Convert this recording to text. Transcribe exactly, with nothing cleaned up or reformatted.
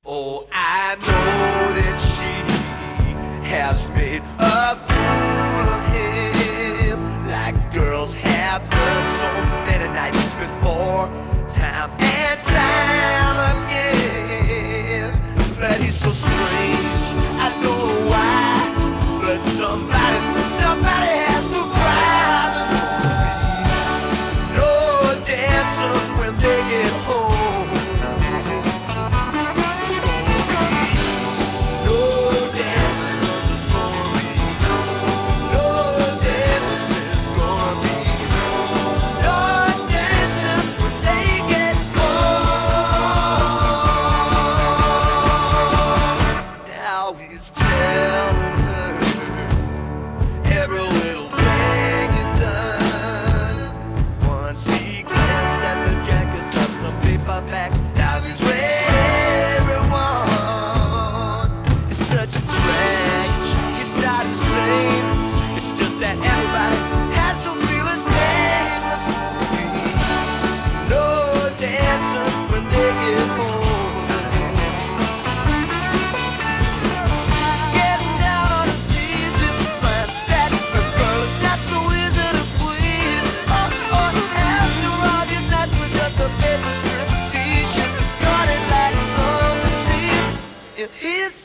Oh, I know that she has made a fool of him, like girls have done so many nights before, time and time again. But he's so strange, I don't know why, but somebody, somebody has to cry. There's gonna be no dancing when they get home. He's telling her every little thing is done. Once he glanced at the jackets of some paperbacks, now he's with everyone. It's such a drag, it's not the same. It's just that everybody has to feel his pain. There's no dancing when they get home. His